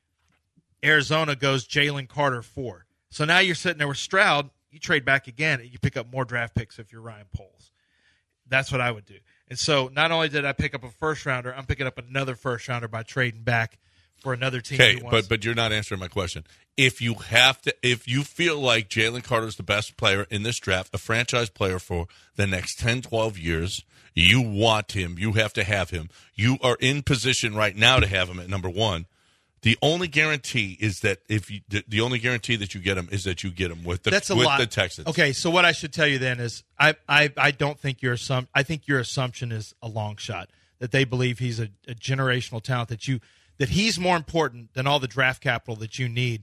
Arizona goes Jalen Carter four. So now you're sitting there with Stroud. You trade back again, and you pick up more draft picks if you're Ryan Poles. That's what I would do. And so not only did I pick up a first rounder, I'm picking up another first rounder by trading back for another team. Okay, who wants but but you're not answering my question. If you have to, if you feel like Jalen Carter is the best player in this draft, a franchise player for the next ten, twelve years, you want him. You have to have him. You are in position right now to have him at number one. The only guarantee is that if you, the, the only guarantee that you get him is that you get him with the That's a with lot. the Texans. Okay, so what I should tell you then is I I, I don't think your assum- I think your assumption is a long shot that they believe he's a, a generational talent that you that he's more important than all the draft capital that you need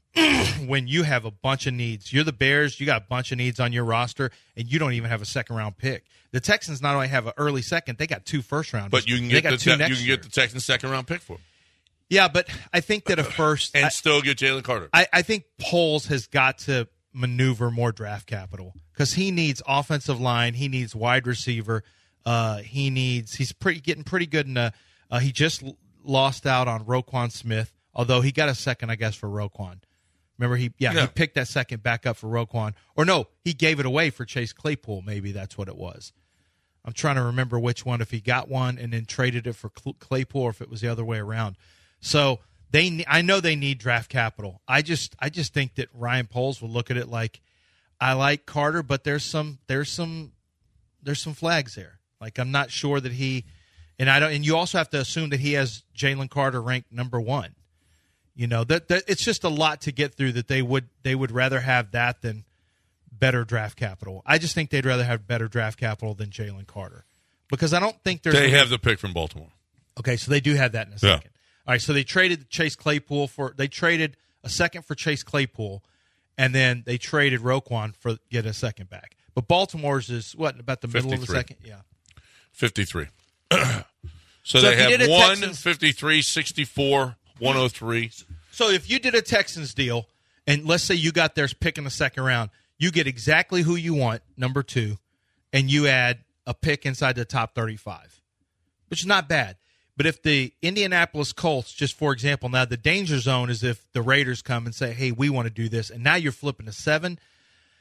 when you have a bunch of needs. You're the Bears, you got a bunch of needs on your roster, and you don't even have a second round pick. The Texans not only have an early second, they got two first rounders. But you can They get got the two te- next you can year. get the Texans second round pick for him. Yeah, but I think that a first and I, still get Jalen Carter. I, I think Poles has got to maneuver more draft capital because he needs offensive line, he needs wide receiver, uh, he needs he's pretty getting pretty good in a. Uh, he just l- lost out on Roquan Smith, although he got a second, I guess, for Roquan. Remember, he yeah, Yeah. he picked that second back up for Roquan, or no, he gave it away for Chase Claypool. Maybe that's what it was. I'm trying to remember which one, if he got one and then traded it for Cl- Claypool, or if it was the other way around. So they, ne- I know they need draft capital. I just, I just think that Ryan Poles will look at it like, I like Carter, but there's some, there's some, there's some flags there. Like I'm not sure that he, and I don't, and you also have to assume that he has Jalen Carter ranked number one. You know that, that it's just a lot to get through. That they would, they would rather have that than better draft capital. I just think they'd rather have better draft capital than Jalen Carter because I don't think there's. They have the pick from Baltimore. Okay, so they do have that in a Yeah. second. All right, so they traded Chase Claypool for they traded a second for Chase Claypool, and then they traded Roquan for get a second back. But Baltimore's is what about the middle of the fifty-three. second? Yeah. fifty-three. so, So they if you have did a one, Texans- fifty-three, sixty-four, one oh three. So if you did a Texans deal, and let's say you got theirs pick in the second round, you get exactly who you want, number two, and you add a pick inside the top thirty-five, which is not bad. But if the Indianapolis Colts, just for example, now the danger zone is if the Raiders come and say, hey, we want to do this, and now you're flipping to seven,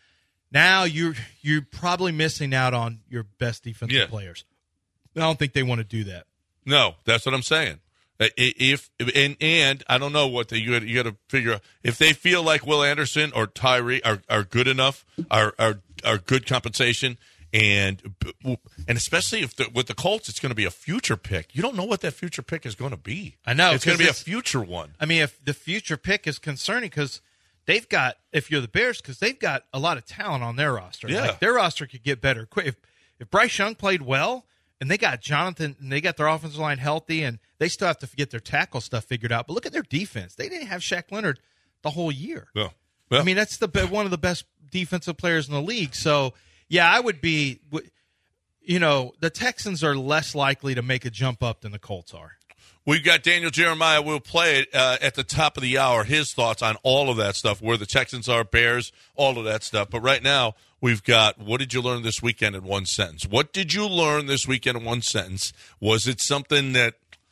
Now you're you're probably missing out on your best defensive Yeah. players. I don't think they want to do that. No, that's what I'm saying. Uh, If and and I don't know what the, you got, you got to figure out if they feel like Will Anderson or Tyree are, are good enough, are are are good compensation, and and especially if the, with the Colts, it's going to be a future pick. You don't know what that future pick is going to be. I know it's going to be a it's- future one. I mean, if the future pick is concerning because they've got, if you're the Bears, because they've got a lot of talent on their roster. Yeah. Like, their roster could get better quick. If, if Bryce Young played well and they got Jonathan and they got their offensive line healthy and they still have to get their tackle stuff figured out. But look at their defense. They didn't have Shaq Leonard the whole year. Yeah. Yeah. I mean, that's the be- one of the best defensive players in the league. So, yeah, I would be, you know, the Texans are less likely to make a jump up than the Colts are. We've got Daniel Jeremiah. We'll play it uh, at the top of the hour, his thoughts on all of that stuff, where the Texans are, Bears, all of that stuff. But right now, we've got what did you learn this weekend in one sentence? What did you learn this weekend in one sentence? Was it something that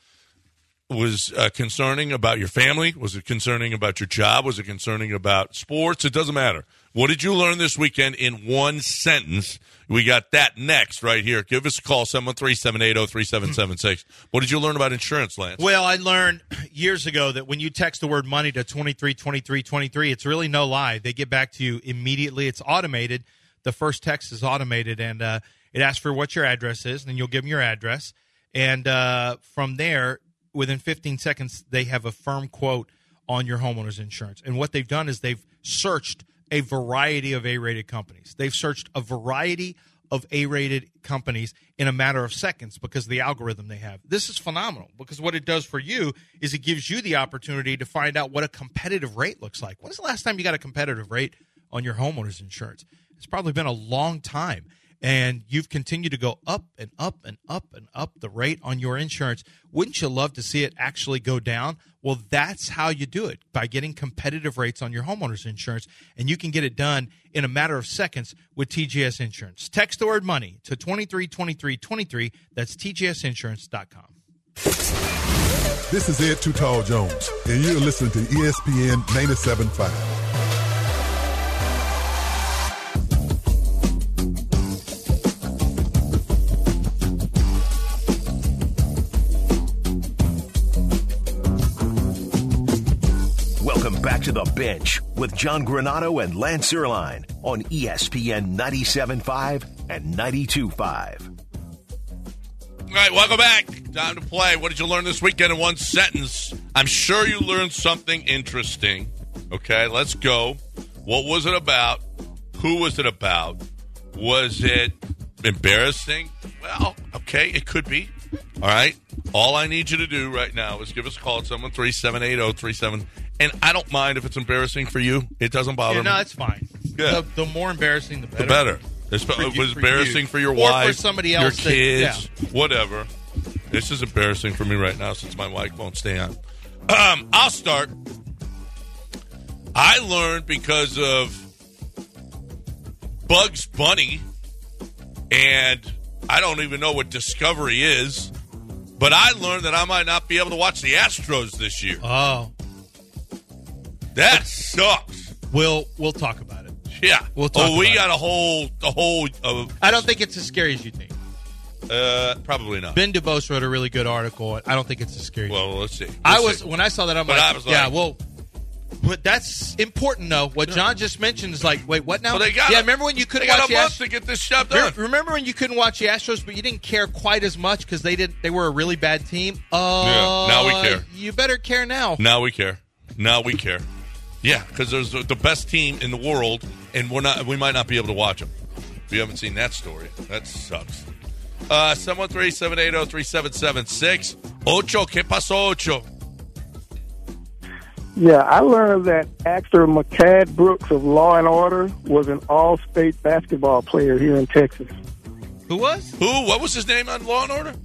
was uh, concerning about your family? Was it concerning about your job? Was it concerning about sports? It doesn't matter. What did you learn this weekend in one sentence? We got that next right here. Give us a call, seven one three, seven eight zero, three seven seven six. What did you learn about insurance, Lance? Well, I learned years ago that when you text the word money to twenty-three twenty-three twenty-three, it's really no lie. They get back to you immediately. It's automated. The first text is automated, and uh, it asks for what your address is, and then you'll give them your address. And uh, from there, within fifteen seconds, they have a firm quote on your homeowner's insurance. And what they've done is they've searched a variety of A-rated companies. They've searched a variety of A-rated companies in a matter of seconds because of the algorithm they have. This is phenomenal because what it does for you is it gives you the opportunity to find out what a competitive rate looks like. When was the last time you got a competitive rate on your homeowner's insurance? It's probably been a long time. And you've continued to go up and up and up and up the rate on your insurance. Wouldn't you love to see it actually go down? Well, that's how you do it, by getting competitive rates on your homeowner's insurance. And you can get it done in a matter of seconds with T G S Insurance. Text the word money to twenty-three twenty-three twenty-three. That's T G S insurance dot com. This is Ed Too Tall Jones, and you're listening to E S P N ninety-seven point five. Welcome back to The Bench with John Granato and Lance Erline on E S P N ninety-seven point five and ninety-two point five. All right, welcome back. Time to play. What did you learn this weekend in one sentence? I'm sure you learned something interesting. Okay, let's go. What was it about? Who was it about? Was it embarrassing? Well, okay, it could be. All right. All I need you to do right now is give us a call at seven one three, seven eight zero, three seven. And I don't mind if it's embarrassing for you. It doesn't bother Yeah, me. no, it's fine. Yeah. The, the more embarrassing, the better. The better. It's, For it you- was for embarrassing you. for your Or wife, for somebody else your that- kids, whatever. This is embarrassing for me right now since my mic won't stay on. Um, I'll start. I learned because of Bugs Bunny, and I don't even know what Discovery is, but I learned that I might not be able to watch the Astros this year. Oh. That sucks. We'll we'll talk about it. Yeah. We'll talk oh, we about got a whole, a whole. Uh, I don't think it's as scary as you think. Uh, probably not. Ben DuBose wrote a really good article. I don't think it's as scary. Well, let's see. Let's I was see. when I saw that, I'm But like, I was yeah, like- well, but that's important though. What John just mentioned is like, wait, what now? Well, they got yeah, a- remember when you couldn't they got watch a the month Astros? to get this stuff Re- done. Remember when you couldn't watch the Astros, but you didn't care quite as much because they did. They were a really bad team. Uh, Yeah, now we care. You better care now. Now we care. Now we care. Yeah, because there's the the best team in the world, and we're not. We might not be able to watch them. If you haven't seen that story, that sucks. Uh, seven one three, seven eight zero, three seven seven six. Ocho, ¿qué pasó, Ocho? Yeah, I learned that actor McCad Brooks of Law and Order was an all-state basketball player here in Texas. Who was? Who? What was his name on Law and Order?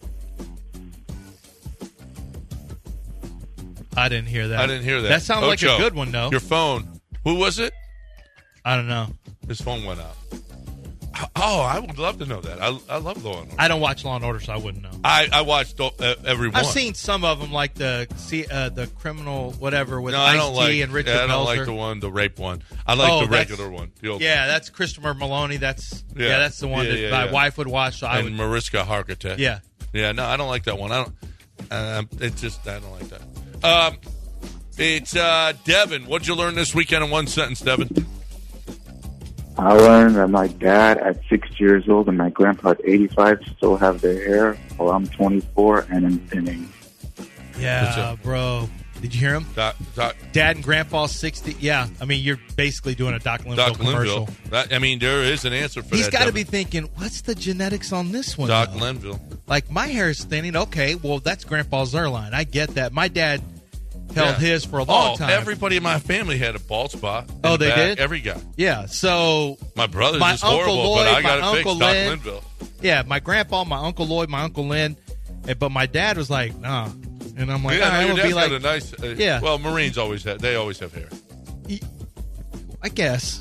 I didn't hear that. I didn't hear that. That sounds like Ocho, a good one, though. Your phone. Who was it? I don't know. His phone went out. Uh, Oh, I would love to know that. I, I love Law and Order. I don't watch Law and Order, so I wouldn't know. I, I watched uh, every one. I've seen some of them, like the see, uh, the criminal whatever with No, I don't Ice-T like. and Richard yeah, I don't Belzer. like the one, the rape one. I like Oh, the that's- regular one. The old Yeah, that's Christopher Maloney. That's yeah, Yeah. that's the one Yeah, that yeah, my yeah. wife would watch. So I and would. Mariska Hargitay. Yeah. Yeah, no, I don't like that one. I don't. Um, it's just I don't like that. Um, it's uh, Devin. What'd you learn this weekend in one sentence, Devin? I learned that my dad at six years old and my grandpa at eighty-five still have their hair, while I'm twenty-four and I'm thinning. Yeah, bro. Did you hear him? Doc, Doc, Dad and Grandpa sixty. Yeah, I mean you're basically doing a Doc Linville Doc commercial. Linville. That, I mean, there is an answer for He's that. got to Devin. be thinking, what's the genetics on this one? Doc though? Linville. Like my hair is thinning. Okay, well that's Grandpa Zerline. I get that. My dad held Yeah. his for a long oh, time. Everybody in my family had a bald spot. in Oh, the they back. did? Every guy. Yeah. So My brother's my is Uncle horrible, Lloyd, but I my got it fixed. Uncle Doc Lynn. Linville. Yeah, my grandpa, my Uncle Lloyd, my Uncle Lynn, eh, but my dad was like, nah. And I'm like, yeah, ah, no, it your would dad's be like, got a nice. Uh, yeah. Well, Marines always have. They always have hair. I guess.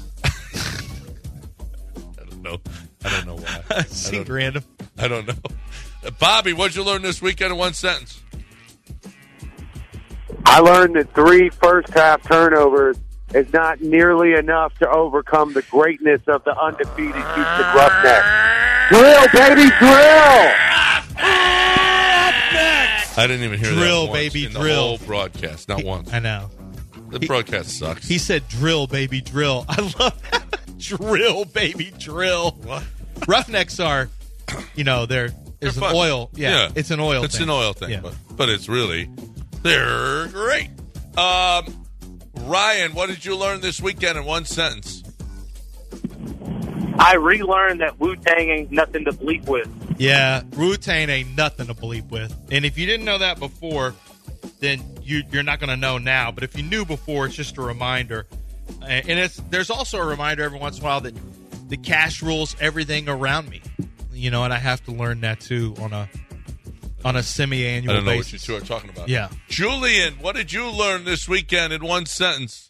I don't know. I don't know why. I Seemed don't- random. I don't know. Uh, Bobby, what'd you learn this weekend in one sentence? I learned that three first-half turnovers is not nearly enough to overcome the greatness of the undefeated Houston Roughnecks. Drill, baby, drill! I didn't even hear Drill, that once baby, in drill. the whole broadcast. Not once. I know. The broadcast sucks. He said, drill, baby, drill. I love that. Drill, baby, drill. What? Roughnecks are, you know, they're, it's They're an fun. oil. Yeah, it's an oil It's thing. an oil thing, Yeah. but, but it's really, they're great. Um, Ryan, what did you learn this weekend in one sentence? I relearned that Wu-Tang ain't nothing to bleep with. Yeah, Wu-Tang ain't nothing to bleep with. And if you didn't know that before, then you, you're not going to know now. But if you knew before, it's just a reminder. And it's there's also a reminder every once in a while that the cash rules everything around me. You know, and I have to learn that too on a on a semi-annual I don't know basis. what you two are talking about. Yeah. Julian, what did you learn this weekend in one sentence?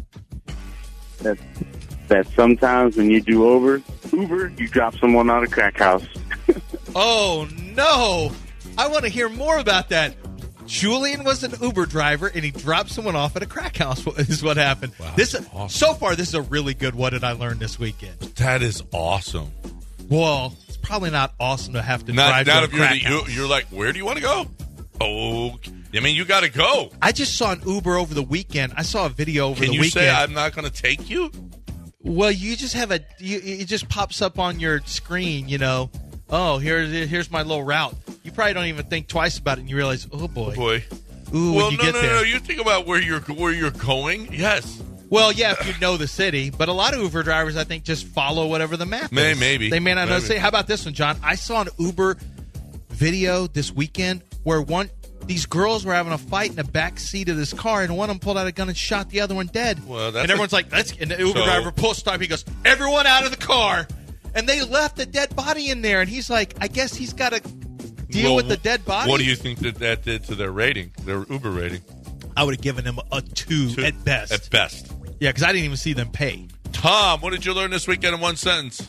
That, that sometimes when you do over Uber, you drop someone out of crack house. Oh, no. I want to hear more about that. Julian was an Uber driver, and he dropped someone off at a crack house, is what happened. Wow, this awesome. So far, this is a really good what did I learn this weekend. That is awesome. Well, it's probably not awesome to have to Not, drive not to a if you're, crack the, you, house. you're like, where do you want to go? Oh, I mean, you got to go. I just saw an Uber over the weekend. I saw a video over Can the you weekend. say I'm not going to take you? Well, you just have a you, it just pops up on your screen, you know. Oh, here's here's my little route. You probably don't even think twice about it, and you realize, oh boy, Oh, boy. ooh, well, when you no, get no, there. no. You think about where you're where you're going. Yes. Well, yeah, if you know the city, but a lot of Uber drivers, I think, just follow whatever the map May- is. maybe. They may not know. Maybe. Say, how about this one, John? I saw an Uber video this weekend where one these girls were having a fight in the back seat of this car, and one of them pulled out a gun and shot the other one dead. Well, that's and everyone's like, "Let's." And the Uber So- driver pulls stop. He goes, "Everyone out of the car!" And they left the dead body in there, and he's like, "I guess he's got to deal Well, with the dead body." What do you think that that did to their rating, their Uber rating? I would have given them a two, Two. at best. At best. Yeah, because I didn't even see them pay. Tom, what did you learn this weekend in one sentence?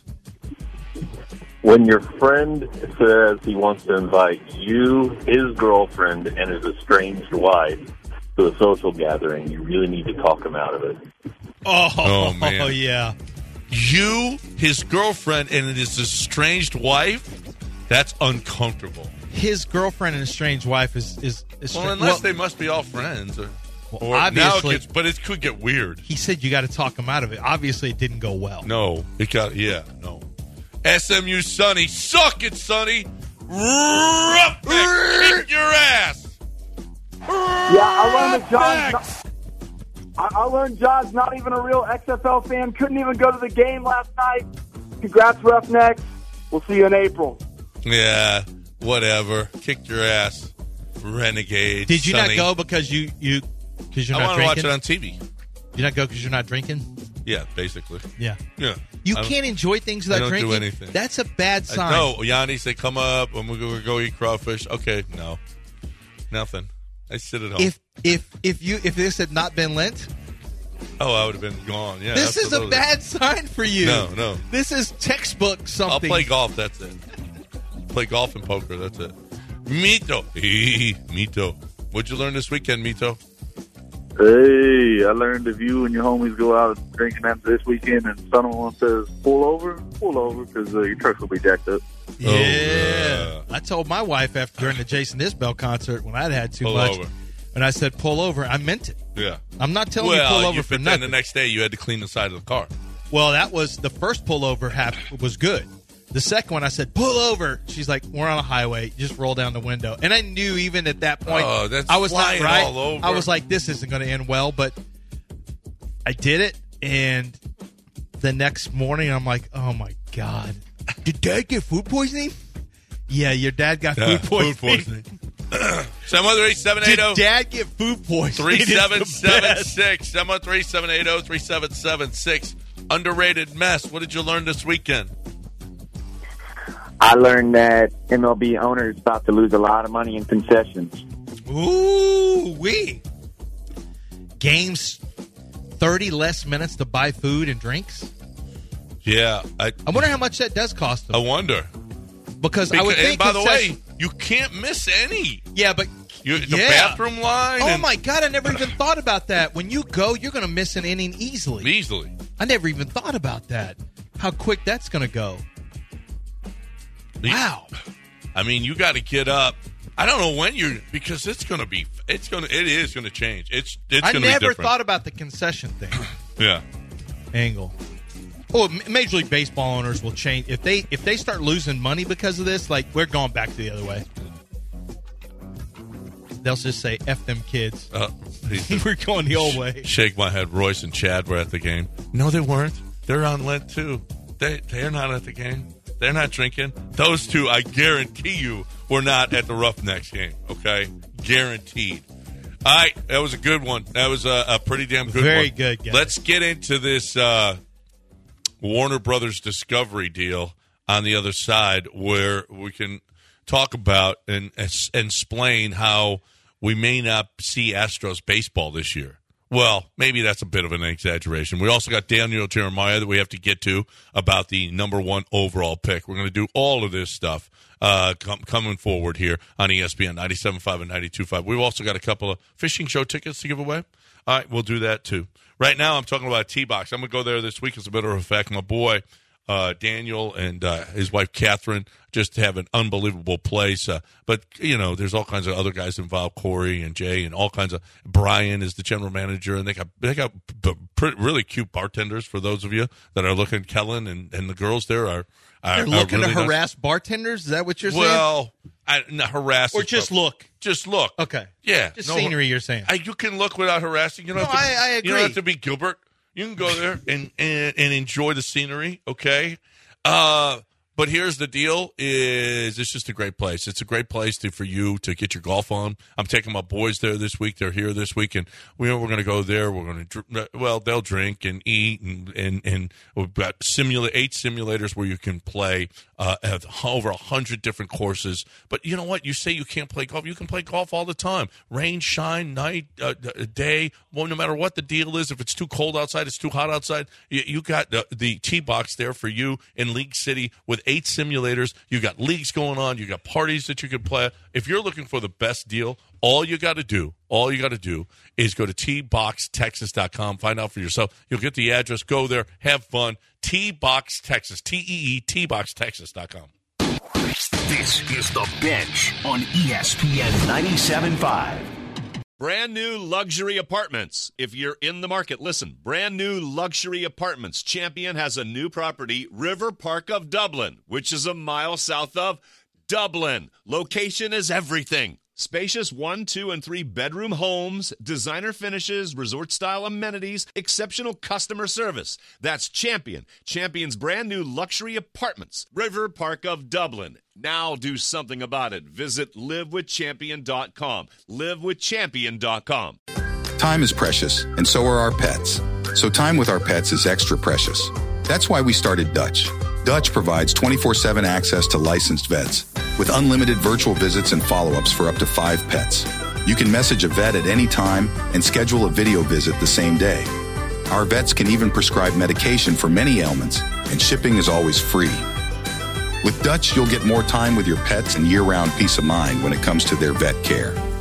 When your friend says he wants to invite you, his girlfriend, and his estranged wife to a social gathering, you really need to talk him out of it. Oh, Oh, man. oh yeah. You, his girlfriend, and his estranged wife? That's uncomfortable. His girlfriend and estranged wife is is, is Well, unless they must be all friends. Or, Well, or now it obviously- gets, but it could get weird. He said you got to talk him out of it. Obviously, it didn't go well. No, it got, yeah, no. S M U Sonny, suck it, Sonny. Roughneck, kick your ass. Yeah, I learned that John's not, I, I learned John's not even a real X F L fan. Couldn't even go to the game last night. Congrats, Roughnecks. We'll see you in April. Yeah, whatever. Kick your ass, renegade. Did you Sonny. not go because you you because you're I not want to watch drinking? it on T V. You not go because you're not drinking? Yeah, basically. Yeah. Yeah. You I don't- can't enjoy things I without don't drinking. do anything. That's a bad sign. Uh, no, Yanni said, come up and we'll go, go eat crawfish. Okay, no. Nothing. I sit at home. If if if you if this had not been Lent, Oh, I would have been gone. Yeah, this absolutely. is a bad sign for you. No, no. This is textbook something. I'll play golf. That's it. Play golf and poker. That's it. Mito. Mito. What'd you learn this weekend, Mito? Hey, I learned if you and your homies go out drinking after this weekend and someone says, pull over, pull over, because uh, your truck will be jacked up. Yeah. I told my wife after during the Jason Isbell concert when I'd had too Pull much, over. and I said, pull over, I meant it. Yeah. I'm not telling well, you pull over you, for but nothing. then the next day you had to clean the side of the car. Well, that was the first pullover half was good. The second one, I said, pull over. She's like, we're on a highway. Just roll down the window. And I knew even at that point, Oh, that's I was not flying right. all over. I was like, this isn't going to end well. But I did it. And the next morning, I'm like, oh, my God. Did Dad get food poisoning? Yeah, your dad got Yeah, food poisoning. food poisoning. seven one three, seven eight zero. Did Dad get food poisoning? three It is seven the seven best. six. seven one three, seven eight zero, three seven seven six. Underrated mess. What did you learn this weekend? I learned that M L B owners about to lose a lot of money in concessions. Ooh, wee. Games, thirty less minutes to buy food and drinks. Yeah. I, I wonder how much that does cost them. I wonder. Because, Because I would and think by the way, concession- you can't miss any. Yeah, but You, the yeah. bathroom line. Oh and- my God, I never even thought about that. When you go, you're going to miss an inning easily. Easily. I never even thought about that. How quick that's going to go. Wow. I mean, you got to get up. I don't know when you're because it's going to be. It's going to. It is going to change. It's. It's I going to be never different. thought about the concession thing. Yeah. Angle. Oh, M- Major League Baseball owners will change if they if they start losing money because of this. Like we're going back the other way. They'll just say "F them kids." Uh, We're going the old way. Shake my head. Royce and Chad were at the game. No, they weren't. They're on Lent too. They they're not at the game. They're not drinking. Those two, I guarantee you, were not at the Roughnecks game. Okay, guaranteed. All right, that was a good one. That was a, a pretty damn good Very one. good, guys. Let's get into this uh, Warner Brothers Discovery deal on the other side, where we can talk about and, and explain how we may not see Astros baseball this year. Well, maybe that's a bit of an exaggeration. We also got Daniel Jeremiah that we have to get to about the number one overall pick. We're going to do all of this stuff uh, com- coming forward here on E S P N ninety-seven point five and ninety-two point five. We've also got a couple of fishing show tickets to give away. All right, we'll do that too. Right now, I'm talking about T-Box. I'm going to go there this week. As a matter of fact, my boy uh, Daniel and uh, his wife Catherine just have an unbelievable place. Uh, but, you know, there's all kinds of other guys involved, Corey and Jay and all kinds of – Brian is the general manager, and they got they got b- pretty, really cute bartenders for those of you that are looking. Kellen and, and the girls there are, are They're looking are really to nice. harass bartenders? Is that what you're saying? Well, I, no, harass Or is just prob- look? Just look. Okay. Yeah. Just no, scenery, you're saying. I, you can look without harassing. You don't No, have to, I- I You agree. don't have to be Gilbert. You can go there and, and, and enjoy the scenery, okay? Uh, but here's the deal: is it's just a great place. It's a great place to, for you to get your golf on. I'm taking my boys there this week. They're here this week, and we we're going to go there. We're going to well, they'll drink and eat, and and, and we've got simula- eight simulators where you can play uh, at over a hundred different courses. But you know what? You say you can't play golf. You can play golf all the time. Rain, shine, night, uh, day. Well, no matter what the deal is, if it's too cold outside, it's too hot outside. You, you got the, the tee box there for you in League City with eight simulators. You got leagues going on. You got parties that you can play. If you're looking for the best deal, all you got to do, all you got to do is go to T box Texas dot com. Find out for yourself. You'll get the address. Go there. Have fun. T-Box Texas. T E E T box Texas dot com. This is The Bench on E S P N ninety-seven point five. Brand new luxury apartments. If you're in the market, listen. Brand new luxury apartments. Champion has a new property, River Park of Dublin, which is a mile south of Dublin. Location is everything. Spacious one, two, and three bedroom homes, designer finishes, resort-style amenities, exceptional customer service. That's Champion. Champion's brand new luxury apartments. River Park of Dublin. Now do something about it. Visit live with champion dot com. live with champion dot com. Time is precious, and so are our pets. So time with our pets is extra precious. That's why we started Dutch. Dutch provides twenty-four seven access to licensed vets with unlimited virtual visits and follow-ups for up to five pets. You can message a vet at any time and schedule a video visit the same day. Our vets can even prescribe medication for many ailments, and shipping is always free. With Dutch, you'll get more time with your pets and year-round peace of mind when it comes to their vet care.